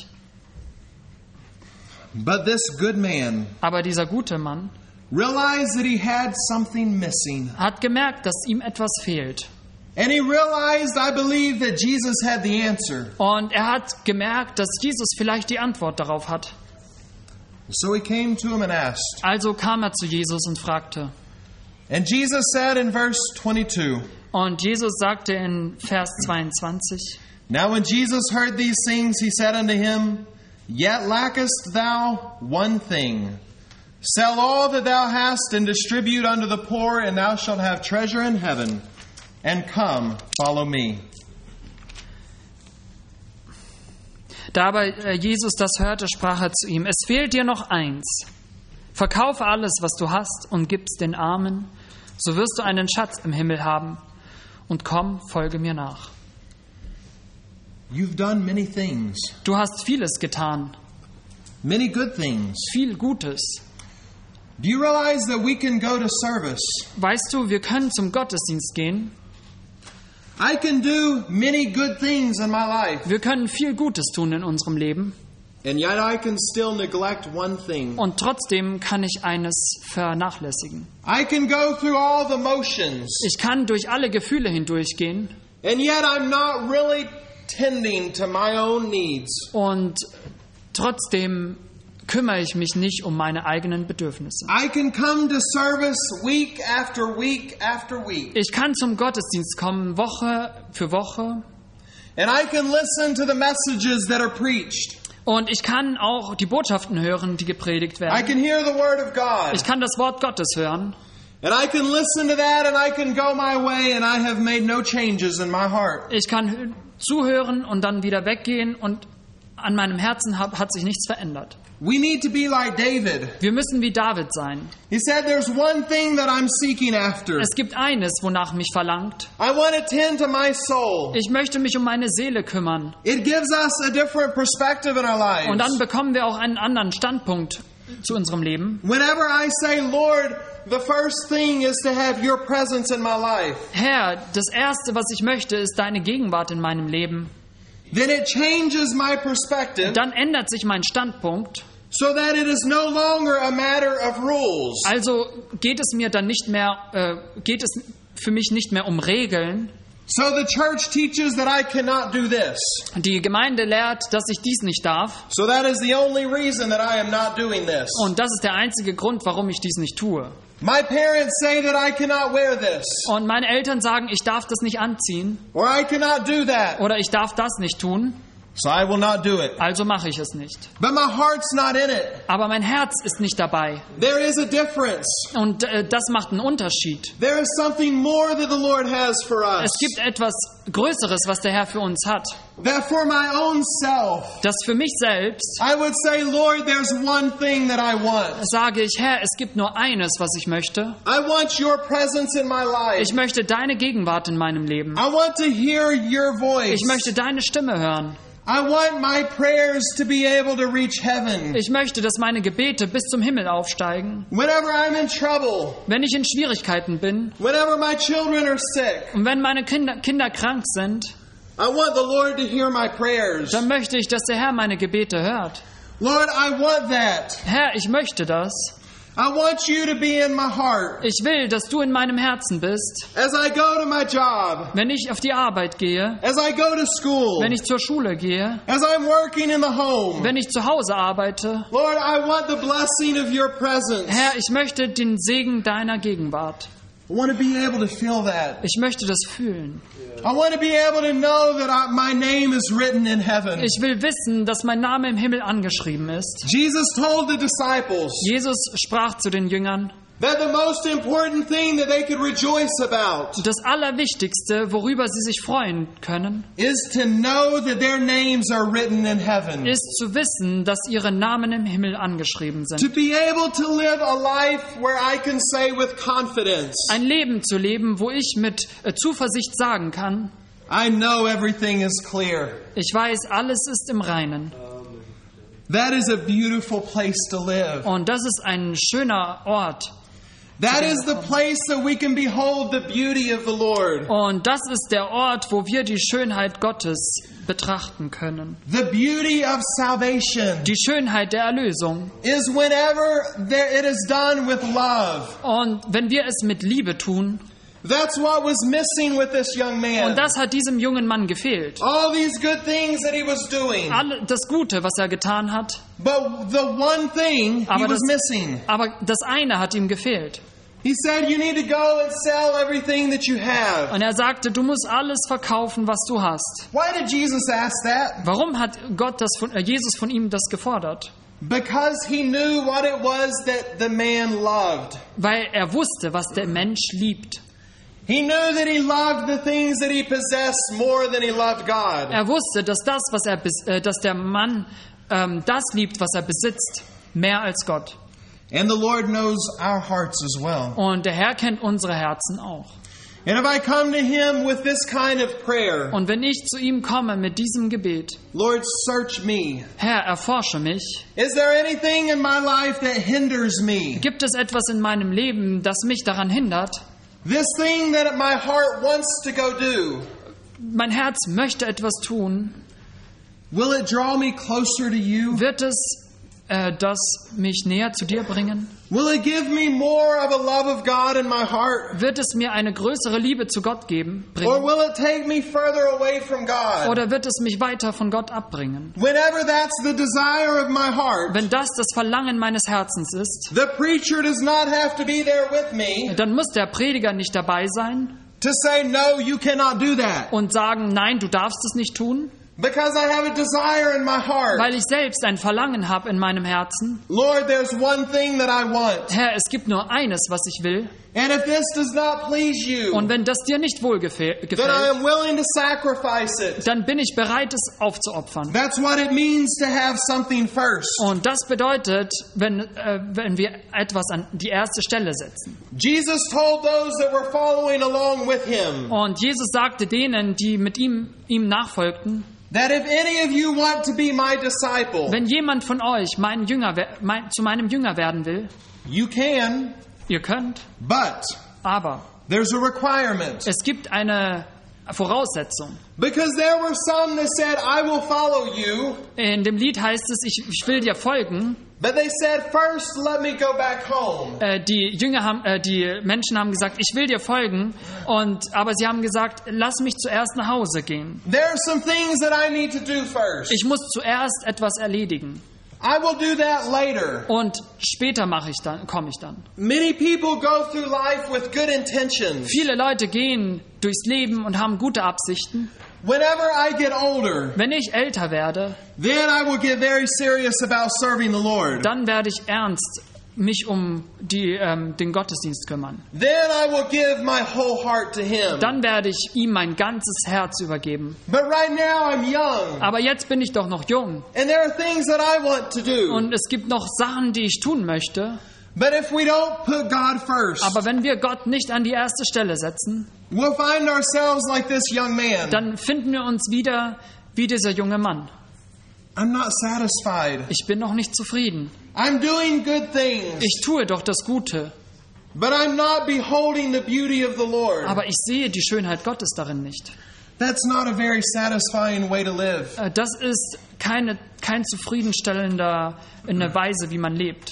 But this good man Aber dieser gute Mann realized that he had something missing. hat gemerkt, dass ihm etwas fehlt. And he realized, I believe, that Jesus had the answer. Und er hat gemerkt, dass Jesus vielleicht die Antwort darauf hat. So he came to him and asked. Also kam er zu Jesus und fragte. And Jesus said in verse twenty-two, Und Jesus sagte in Vers zweiundzwanzig, now when Jesus heard these things, he said unto him, yet lackest thou one thing. Sell all that thou hast and distribute unto the poor, and thou shalt have treasure in heaven. And come, follow me. Da aber Jesus das hörte, sprach er zu ihm, es fehlt dir noch eins. Verkaufe alles, was du hast, und gib's den Armen, so wirst du einen Schatz im Himmel haben. Und komm, folge mir nach. You've done many things, Du hast vieles getan, many good things. viel Gutes. Do you realize that we can go to service? Weißt du, wir können zum Gottesdienst gehen. I can do many good things in my life, Wir können viel Gutes tun in unserem Leben. and yet I can still neglect one thing. Und trotzdem kann ich eines vernachlässigen. I can go through all the motions, Ich kann durch alle Gefühle hindurchgehen and yet I'm not really tending to my own needs. und trotzdem kümmere ich mich nicht um meine eigenen Bedürfnisse. I can come to service week after week after week, Ich kann zum Gottesdienst kommen, Woche für Woche, and I can listen to the messages that are preached. und ich kann auch die Botschaften hören, die gepredigt I werden. can hear the Word of God, Ich kann das Wort Gottes hören and I can listen to that, and I can go my way, and I have made no changes in my heart. Ich kann hö- zuhören und dann wieder weggehen und an meinem Herzen hab, hat sich nichts verändert. We need to be like David. Wir müssen wie David sein. He said, there's one thing that I'm seeking after. Es gibt eines, wonach mich verlangt. I want to tend to my soul. Ich möchte mich um meine Seele kümmern. It gives us a different perspective in our lives. Und dann bekommen wir auch einen anderen Standpunkt zu unserem Leben. Whenever I say, Lord, the first thing is to have your presence in my life, Herr, das Erste, was ich möchte, ist deine Gegenwart in meinem Leben. then it changes my perspective Dann ändert sich mein Standpunkt. so that it is no longer a matter of rules. Also geht es mir dann nicht mehr, äh, geht es für mich nicht mehr um Regeln. So the church teaches that I cannot do this. Die Gemeinde lehrt, dass ich dies nicht darf. So that is the only reason that I am not doing this. Und das ist der einzige Grund, warum ich dies nicht tue. My parents say that I cannot wear this, Und meine Eltern sagen, ich darf das nicht anziehen or I cannot do that. oder ich darf das nicht tun. So I will not do it. Also mache ich es nicht. But my heart's not in it. Aber mein Herz ist nicht dabei. There is a difference. Und äh, das macht einen Unterschied. There is something more that the Lord has for us. Es gibt etwas Größeres, was der Herr für uns hat. That for my own self, Das für mich selbst I would say, Lord, there's one thing that I want. sage ich, Herr, es gibt nur eines, was ich möchte. I want your presence in my life. Ich möchte deine Gegenwart in meinem Leben. I want to hear your voice. Ich möchte deine Stimme hören. I want my prayers to be able to reach heaven. Ich möchte, dass meine Gebete bis zum Himmel aufsteigen. Whenever I'm in trouble, Wenn ich in Schwierigkeiten bin whenever my children are sick, und wenn meine Kinder, Kinder krank sind, I want the Lord to hear my prayers. dann möchte ich, dass der Herr meine Gebete hört. Lord, I want that. Herr, ich möchte das. I want you to be in my heart. Ich will, dass du in meinem Herzen bist. As I go to my job, Wenn ich auf die Arbeit gehe, as I go to school, wenn ich zur Schule gehe, as I'm working in the home. wenn ich zu Hause arbeite. Lord, I want the blessing of your presence. Herr, ich möchte den Segen deiner Gegenwart. I want to be able to feel that. Ich möchte das fühlen. I want to be able to know that I, my name is written in heaven. Ich will wissen, dass mein Name im Himmel angeschrieben ist. Jesus told the disciples Jesus sprach zu den Jüngern, that the most important thing that they could rejoice about das Allerwichtigste, worüber sie sich freuen können, is to know that their names are written in heaven. ist zu wissen, dass ihre Namen im Himmel angeschrieben To sind. be able to live a life where I can say with confidence, Ein Leben zu leben, wo ich mit äh, Zuversicht sagen kann, I know everything is clear. ich weiß, alles ist im Reinen. That is a beautiful place to live. Und das ist ein schöner Ort. That is the place that we can behold the beauty of the Lord. Und das ist der Ort, wo wir die Schönheit Gottes betrachten können. The beauty of salvation Die Schönheit der Erlösung. is whenever there, it is done with love. Und wenn wir es mit Liebe tun, That's what was missing with this young man. und das hat diesem jungen Mann gefehlt. All these good things that he was doing. Alle, das Gute, was er getan hat, But the one thing he aber was das, missing. aber das eine hat ihm gefehlt. He said, you need to go and sell everything that you have. Und er sagte, du musst alles verkaufen, was du hast. Why did Jesus ask that? Warum hat Gott das von, äh, Jesus von ihm das gefordert? Because he knew what it was that the man loved. Weil er wusste, was der Mensch liebt. He knew that he loved the things that he possessed more than he loved God. Er wusste, dass das, was er, bes- äh, dass der Mann ähm, das liebt, was er besitzt, mehr als Gott. And the Lord knows our hearts as well. Und der Herr kennt unsere Herzen auch. And if I come to him with this kind of prayer, Und wenn ich zu ihm komme mit diesem Gebet, Lord, search me. Herr, erforsche mich. Is there anything in my life that hinders me? Gibt es etwas in meinem Leben, das mich daran hindert? This thing that my heart wants to go do, Mein Herz möchte etwas tun. will it draw me closer to you? Wird es äh, das mich näher zu dir bringen? Will it give me more of a love of God in my heart? Wird es mir eine größere Liebe zu Gott geben, Or bringen? will it take me further away from God? Oder wird es mich weiter von Gott abbringen? Whenever that's the desire of my heart, Wenn das das Verlangen meines Herzens ist, the preacher does not have to be there with me dann muss der Prediger nicht dabei sein to say, no, you cannot do that. und sagen, nein, du darfst es nicht tun, Because I have a desire in my heart. weil ich selbst ein Verlangen habe in meinem Herzen. Lord, there's one thing that I want. Herr, es gibt nur eines, was ich will. And if this does not please you, Und wenn das dir nicht wohl gefä- then I gefällt, am willing to sacrifice it. dann bin ich bereit, es aufzuopfern. That's what it means to have something first. Und das bedeutet, wenn, äh, wenn wir etwas an die erste Stelle setzen. Jesus told those that were following along with him Und Jesus sagte denen, die mit ihm, ihm nachfolgten, that if any of you want to be my disciple, wenn jemand von euch mein Jünger, wer- mein, zu meinem Jünger werden will, you can, ihr könnt, but aber there's a requirement. es gibt eine Voraussetzung. Because there were some that said, I will follow you, In dem Lied heißt es, ich, ich will dir folgen. but they said, first let me go back home. Äh, die Jünger haben, äh, die Menschen haben gesagt, ich will dir folgen. Und aber sie haben gesagt, lass mich zuerst nach Hause gehen. There are some things that I need to do first. Ich muss zuerst etwas erledigen. I will do that later. Und später mache ich dann, komme ich dann. Many people go through life with good intentions. Viele Leute gehen durchs Leben und haben gute Absichten. Whenever I get older, Wenn ich älter werde, then I will get very serious about serving the Lord. dann werde ich ernst mich um die, ähm, den Gottesdienst kümmern. Then I will give my whole heart to Him. Dann werde ich ihm mein ganzes Herz übergeben. But right now I'm young, Aber jetzt bin ich doch noch jung. and there are things that I want to do. Und es gibt noch Sachen, die ich tun möchte. But if we don't put God first, Aber wenn wir Gott nicht an die erste Stelle setzen, we'll find ourselves like this young man. dann finden wir uns wieder wie dieser junge Mann. I'm not satisfied. Ich bin noch nicht zufrieden. I'm doing good things, Ich tue doch das Gute, but I'm not beholding the beauty of the Lord. aber ich sehe die Schönheit Gottes darin nicht. That's not a very satisfying way to live. Äh, Das ist keine, kein zufriedenstellender in der Weise, wie man lebt.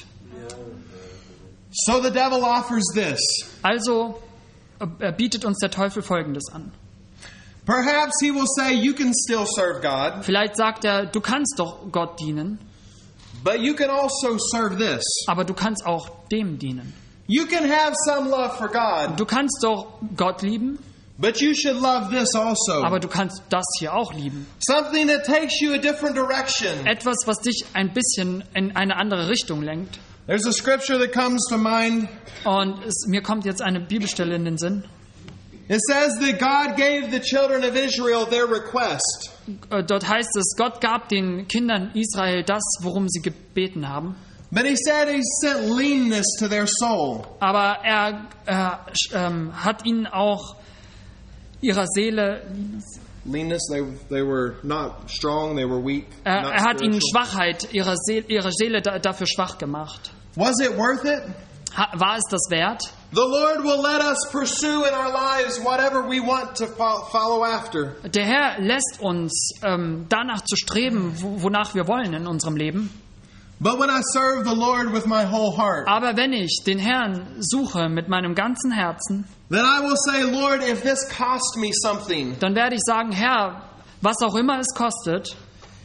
So the devil offers this. Also äh, bietet uns der Teufel Folgendes an. Perhaps he will say, you can still serve God, Vielleicht sagt er, du kannst doch Gott dienen, but you can also serve this. aber du kannst auch dem dienen. You can have some love for God, Du kannst doch Gott lieben, but you should love this also. aber du kannst das hier auch lieben. Something that takes you a different direction. Etwas, was dich ein bisschen in eine andere Richtung lenkt. There's a scripture that comes to mind. Und es, mir kommt jetzt eine Bibelstelle in den Sinn. It says that God gave the children of Israel their request. Äh, Dort heißt es, Gott gab den Kindern Israel das, worum sie gebeten haben. But he said he sent leanness to their soul. Aber er äh, ähm, hat ihnen auch ihrer Seele, Leanness, they, they were not strong, they were weak. äh, not er hat ihnen spiritual. Schwachheit, ihrer Seele, ihre Seele da, dafür schwach gemacht. Was it worth it? Ha, war es das wert? The Lord will let us pursue in our lives whatever we want to fo- follow after. Der Herr lässt uns ähm, danach zu streben, wo, wonach wir wollen in unserem Leben. But when I serve the Lord with my whole heart, Aber wenn ich den Herrn suche mit meinem ganzen Herzen, then I will say, Lord, if this cost me something, dann werde ich sagen, Herr, was auch immer es kostet,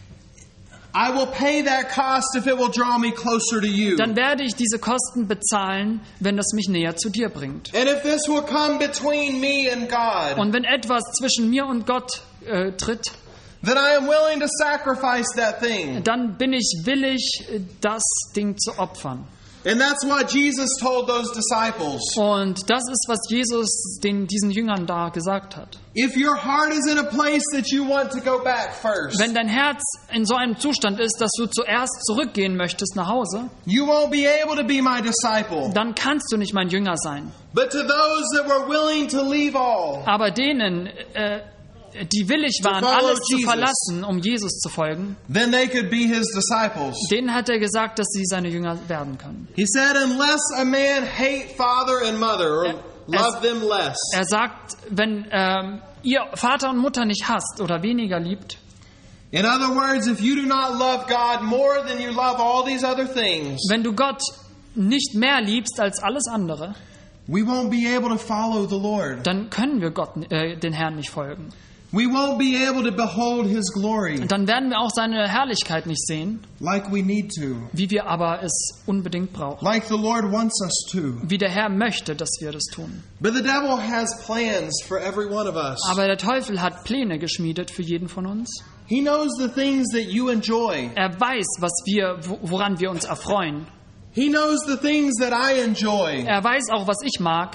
I will pay that cost if it will draw me closer to you. dann werde ich diese Kosten bezahlen, wenn das mich näher zu dir bringt. And if this will come between me and God, Und wenn etwas zwischen mir und Gott äh, tritt, then I am willing to sacrifice that thing. dann bin ich willig, das Ding zu opfern. And that's what Jesus told those disciples. Und das ist, was Jesus den, diesen Jüngern da gesagt hat. If your heart is in a place that you want to go back first, Wenn dein Herz in so einem Zustand ist, dass du zuerst zurückgehen möchtest nach Hause, you won't be able to be my disciple. dann kannst du nicht mein Jünger sein. But to those that were willing to leave all, Aber denen, äh, die willig waren, follow alles zu Jesus. verlassen, um Jesus zu folgen, then they could be his disciples. denen hat er gesagt, dass sie seine Jünger werden können. He said, unless a man hate father and mother, or Er- love them less. Er sagt, wenn ähm, ihr Vater und Mutter nicht hasst oder weniger liebt, In other words, if you do not love God more than you love all these other things, wenn du Gott nicht mehr liebst als alles andere, we won't be able to follow the Lord. dann können wir Gott, äh, den Herrn nicht folgen. We won't be able to behold his glory Dann werden wir auch seine Herrlichkeit nicht sehen, like we need to, wie wir aber es unbedingt brauchen. like the Lord wants us to. Wie der Herr möchte, dass wir das tun. But the devil has plans for every one of us. Aber der Teufel hat Pläne geschmiedet für jeden von uns. He knows the things that you enjoy. Er weiß, was wir, wo- woran wir uns erfreuen. He knows the things that I enjoy. Er weiß auch, was ich mag,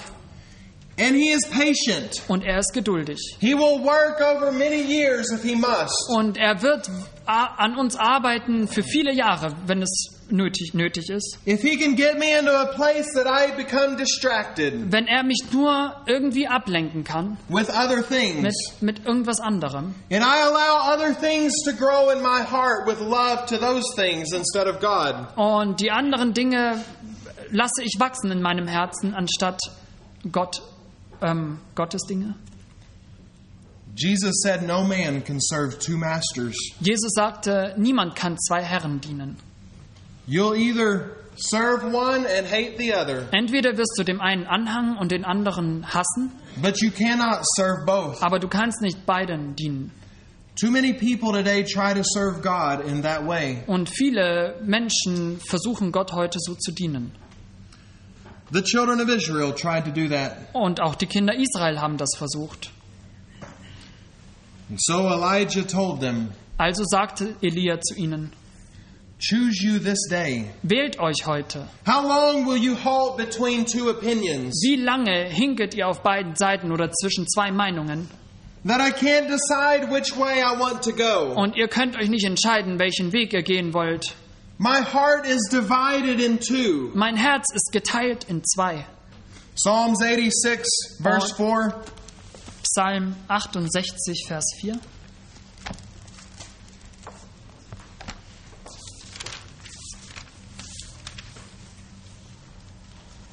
And he is patient. und er ist geduldig. He will work over many years if he must. Und er wird a- an uns arbeiten für viele Jahre, wenn es nötig, nötig ist. If he can get me into a place that I become distracted Wenn er mich nur irgendwie ablenken kann with other mit, things, mit irgendwas anderem. and I allow other things to grow in my heart with love to those things instead of God, Und die anderen Dinge lasse ich wachsen in meinem Herzen, anstatt Gott, ähm, Gottes Dinge. Jesus said no man can serve two masters. Jesus sagte, niemand kann zwei Herren dienen. You'll either serve one and hate the other, Entweder wirst du dem einen anhangen und den anderen hassen, but you cannot serve both. aber du kannst nicht beiden dienen. Too many people today try to serve God in that way. Und viele Menschen versuchen Gott heute so zu dienen. The children of Israel tried to do that. Und auch die Kinder Israel haben das versucht. And so Elijah told them, Also sagte Elia zu ihnen, choose you this day. wählt euch heute. How long will you halt between two opinions, Wie lange hinket ihr auf beiden Seiten oder zwischen zwei Meinungen? that I can't decide which way I want to go? Und ihr könnt euch nicht entscheiden, welchen Weg ihr gehen wollt. My heart is divided in two. Mein Herz ist geteilt in zwei. Psalms eighty-six, verse four. Psalm achtundsechzig, Vers vier.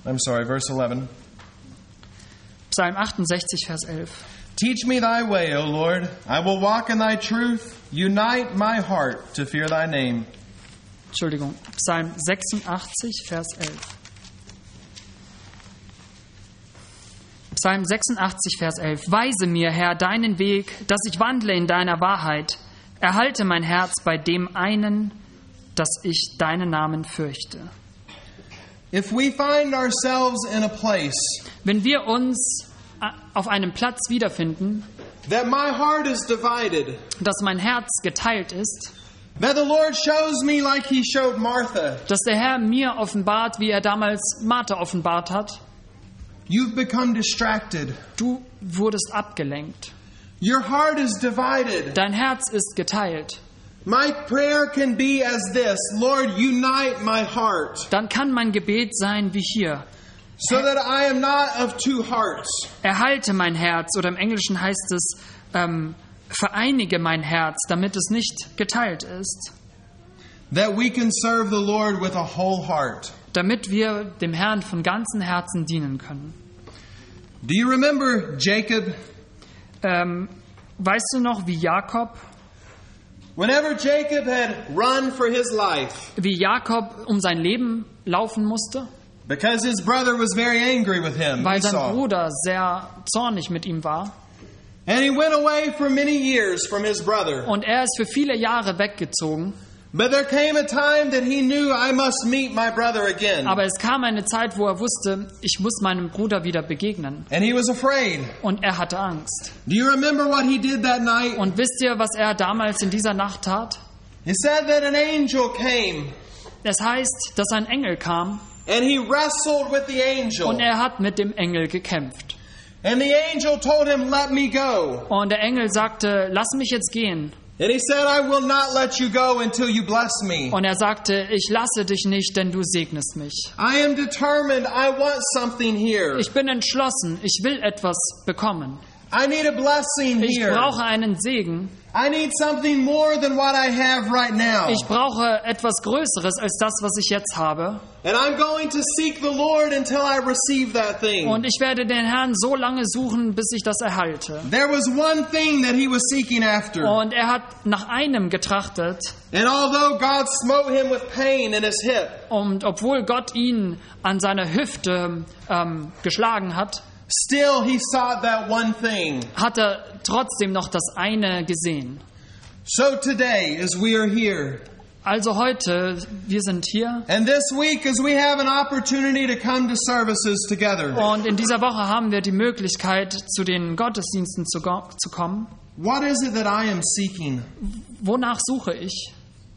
I'm sorry, verse eleven. Psalm achtundsechzig, Vers elf. Teach me thy way, O Lord. I will walk in thy truth. Unite my heart to fear thy name. Entschuldigung, Psalm sechsundachtzig, Vers elf. Psalm sechsundachtzig, Vers elf. Weise mir, Herr, deinen Weg, dass ich wandle in deiner Wahrheit. Erhalte mein Herz bei dem einen, dass ich deinen Namen fürchte. If we find ourselves in a place Wenn wir uns auf einem Platz wiederfinden, that my heart is divided, dass mein Herz geteilt ist, that the Lord shows me like he showed Martha, dass der Herr mir offenbart, wie er damals Martha offenbart hat, you've become distracted. du wurdest abgelenkt. Your heart is divided. Dein Herz ist geteilt. My prayer can be as this, Lord, unite my heart, Dann kann mein Gebet sein wie hier. so that I am not of two hearts. Erhalte mein Herz, oder im Englischen heißt es, ähm, vereinige mein Herz, damit es nicht geteilt ist. That we can serve the Lord with a whole heart. Damit wir dem Herrn von ganzem Herzen dienen können. Do you remember Jacob? Ähm, weißt du noch, wie Jakob, Whenever Jacob had run for his life, wie Jakob um sein Leben laufen musste? because his brother was very angry with him, Weil sein Esau. Bruder sehr zornig mit ihm war. And he went away for many years from his brother. Und er ist für viele Jahre weggezogen. But there came a time that he knew, I must meet my brother again. Aber es kam eine Zeit, wo er wusste, ich muss meinem Bruder wieder begegnen. And he was afraid. Und er hatte Angst. Do you remember what he did that night? Und wisst ihr, was er damals in dieser Nacht tat? It said that an angel came Es heißt, dass ein Engel kam and he wrestled with the angel. und er hat mit dem Engel gekämpft. And the angel told him, let me go. Und der Engel sagte, lass mich jetzt gehen. And he said, I will not let you go until you bless me. Und er sagte, ich lasse dich nicht, denn du segnest mich. I am determined. I want something here. Ich bin entschlossen, ich will etwas bekommen. I need a blessing Ich here. brauche einen Segen. I need something more than what I have right now. Ich brauche etwas Größeres als das, was ich jetzt habe. And I'm going to seek the Lord until I receive that thing. Und ich werde den Herrn so lange suchen, bis ich das erhalte. There was one thing that he was seeking after. Und er hat nach einem getrachtet. And although God smote him with pain in his hip, Und obwohl Gott ihn an seiner Hüfte ähm, geschlagen hat, still he sought that one thing. hat er trotzdem noch das eine gesehen. So today, as we are here, Also heute, wir sind hier. and this week as we have an opportunity to come to services together, Und in dieser Woche haben wir die Möglichkeit, zu den Gottesdiensten zu, go- zu kommen. what is it that I am seeking? Wonach suche ich?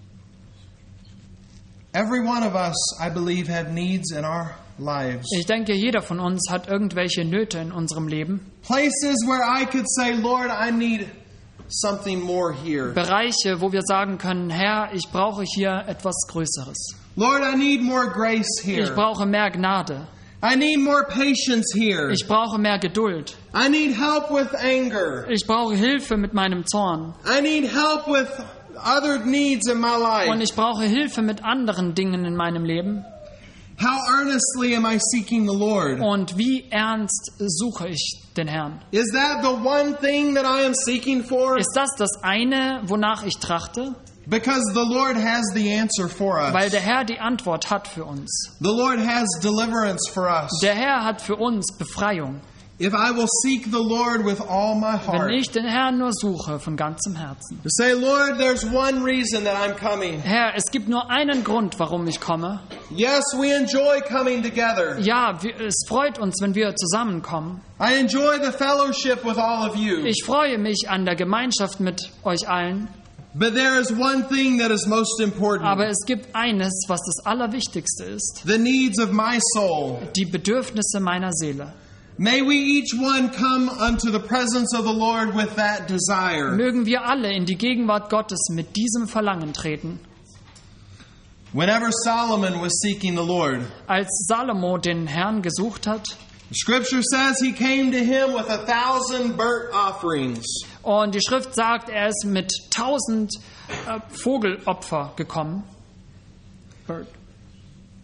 Every one of us, I believe, have needs in our lives. Ich denke, jeder von uns hat irgendwelche Nöte in unserem Leben. Places where I could say, Lord, I need something more here. Bereiche, wo wir sagen können, Herr, ich brauche hier etwas Größeres. Lord, I need more grace Ich here. brauche mehr Gnade. I need more patience here. Ich brauche mehr Geduld. I need help with anger. Ich brauche Hilfe mit meinem Zorn. I need help with other needs in my Und life. ich brauche Hilfe mit anderen Dingen in meinem Leben. How earnestly am I seeking the Lord? Und wie ernst suche ich den Herrn? Is that the one thing that I am seeking for? Ist das das eine, wonach ich trachte? Because the Lord has the answer for us. Weil der Herr die Antwort hat für uns. The Lord has deliverance for us. Der Herr hat für uns Befreiung. If I will seek the Lord with all my Wenn heart. ich den Herrn nur suche von ganzem Herzen. To say, Lord, there's one reason that I'm coming. Herr, es gibt nur einen Grund, warum ich komme. Yes, we enjoy coming together. Ja, wir, es freut uns, wenn wir zusammenkommen. I enjoy the fellowship with all of you. Ich freue mich an der Gemeinschaft mit euch allen. But there is one thing that is most important. Aber es gibt eines, was das Allerwichtigste ist. The needs of my soul. Die Bedürfnisse meiner Seele. May we each one come unto the presence of the Lord with that desire. Mögen wir alle in die Gegenwart Gottes mit diesem Verlangen treten. Whenever Solomon was seeking the Lord, Als Salomo den Herrn gesucht hat, Scripture says he came to him with a thousand burnt offerings. und die Schrift sagt, er ist mit tausend äh, Vogelopfer gekommen. Bird.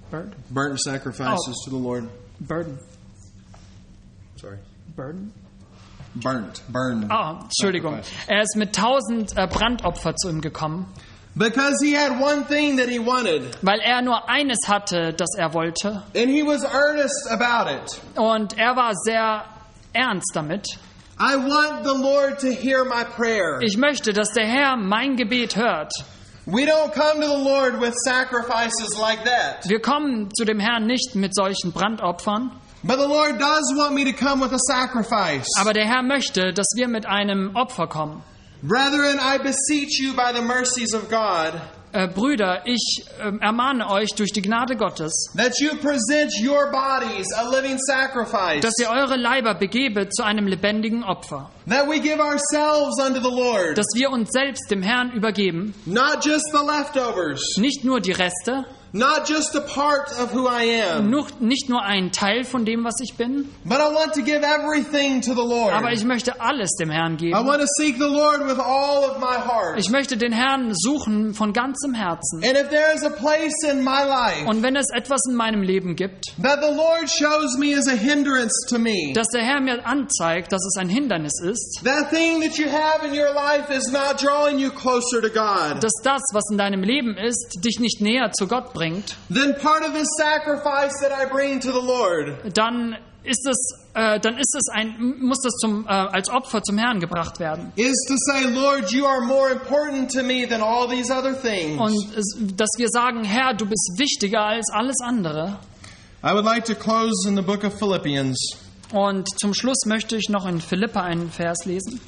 Bird? Burnt sacrifices Oh. to the Lord. Burden. Sorry. Burden? Burnt. Burned. Ah, Entschuldigung. sacrifices. Er ist mit tausend äh, Brandopfer zu ihm gekommen, Because he had one thing that he wanted, weil er nur eines hatte, das er wollte. and he was earnest about it. Und er war sehr ernst damit. I want the Lord to hear my prayer. Ich möchte, dass der Herr mein Gebet hört. We don't come to the Lord with sacrifices like that. Wir kommen zu dem Herrn nicht mit solchen Brandopfern, But the Lord does want me to come with a sacrifice. aber der Herr möchte, dass wir mit einem Opfer kommen. Brethren, I beseech you by the mercies of God, Äh, Brüder, ich äh, ermahne euch durch die Gnade Gottes, that you present your bodies a living sacrifice, dass ihr eure Leiber begebet zu einem lebendigen Opfer, that we give ourselves unto the Lord, dass wir uns selbst dem Herrn übergeben, not just the leftovers, nicht nur die Reste, not just a part of who I am, nur, nicht nur einen Teil von dem, was ich bin, but I want to give everything to the Lord. aber ich möchte alles dem Herrn I geben. want to seek the Lord with all of my heart. Ich möchte den Herrn suchen von ganzem Herzen. And if there is a place in my life Und wenn es etwas in meinem Leben gibt, that the Lord shows me as a hindrance to me, dass der Herr mir anzeigt, dass es ein Hindernis ist, that thing that you have in your life is not drawing you closer to God, dass das, was in deinem Leben ist, dich nicht näher zu Gott bringt, then part of this sacrifice that I bring to the Lord dann ist es, äh, dann ist es ein, muss das zum, äh, als Opfer zum Herrn gebracht werden. is to say, Lord, you are more important to me than all these other things. Und es, dass wir sagen, Herr, du bist wichtiger als alles andere. I would like to close in the book of Philippians. Und zum Schluss möchte ich noch in Philipper einen Vers lesen.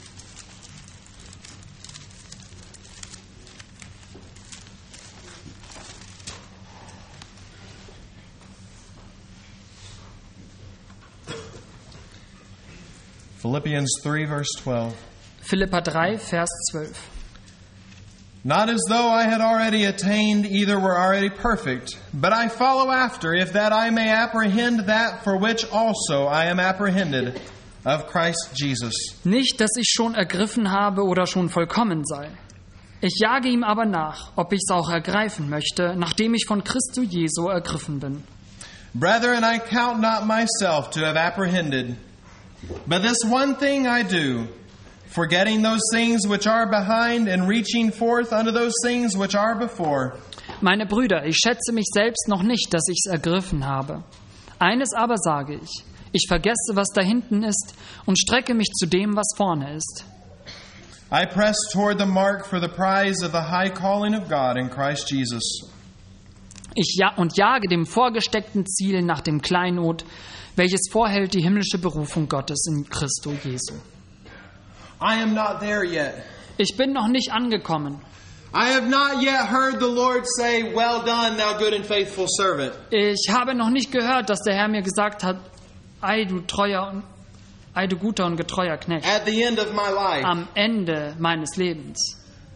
Philippians three, verse twelve. Philipper drei, Vers zwölf. Not as though I had already attained, either were already perfect, but I follow after, if that I may apprehend that for which also I am apprehended of Christ Jesus. Nicht, dass ich schon ergriffen habe oder schon vollkommen sei. Ich jage ihm aber nach, ob ich es auch ergreifen möchte, nachdem ich von Christo Jesu ergriffen bin. Brethren, I count not myself to have apprehended, but this one thing I do, forgetting those things which are behind and reaching forth unto those things which are before. Meine Brüder, ich schätze mich selbst noch nicht, dass ich es ergriffen habe. Eines aber sage ich, ich vergesse, was da hinten ist und strecke mich zu dem, was vorne ist. I press toward the mark for the prize of the high calling of God in Christ Jesus. Ich ja und jage dem vorgesteckten Ziel nach dem Kleinod, welches vorhält die himmlische Berufung Gottes in Christo Jesu. I am not there yet. Ich bin noch nicht angekommen. I have not yet heard the Lord say, well done, thou good and faithful servant. Ich habe noch nicht gehört, dass der Herr mir gesagt hat, ei du treuer und ei du guter und getreuer Knecht, At the end of my life. am Ende meines Lebens.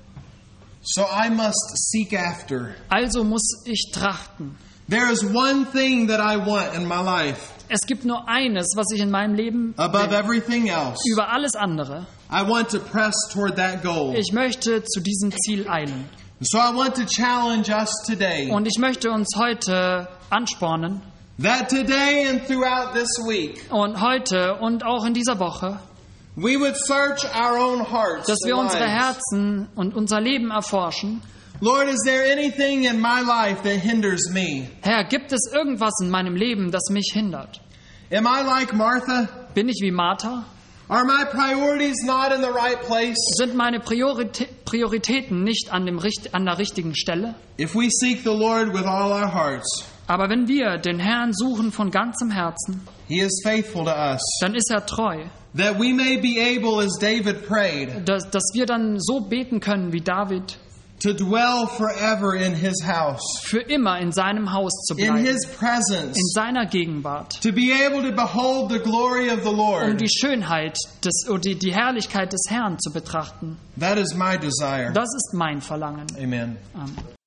So I must seek after. Also muss ich trachten. There is one thing that I want in my life Es gibt nur eines, was ich in meinem Leben above will, everything else. über alles andere. I want to press toward that goal. Ich möchte zu diesem Ziel eilen. So I want to challenge us today Und ich möchte uns heute anspornen that today and throughout this week und heute und auch in dieser Woche, we would search our own hearts dass wir and unsere lives. Herzen und unser Leben erforschen. Lord, is there anything in my life that hinders me? Herr, gibt es irgendwas in meinem Leben, das mich hindert? Am I like Martha? Bin ich wie Martha? Are my priorities not in the right place? Sind meine Prioritä- Prioritäten nicht an, dem, richt- an der richtigen Stelle? If we seek the Lord with all our hearts, Aber wenn wir den Herrn suchen von ganzem Herzen, He is faithful to us, dann ist er treu, that we may be able, as David prayed, dass, dass wir dann so beten können wie David, to dwell forever in His house, für immer in seinem Haus zu in bleiben, His presence, in seiner Gegenwart, to be able to behold the glory of the um Lord. die Schönheit des, oder die, die Herrlichkeit des Herrn zu betrachten. That is my desire. Das ist mein Verlangen. Amen. Amen.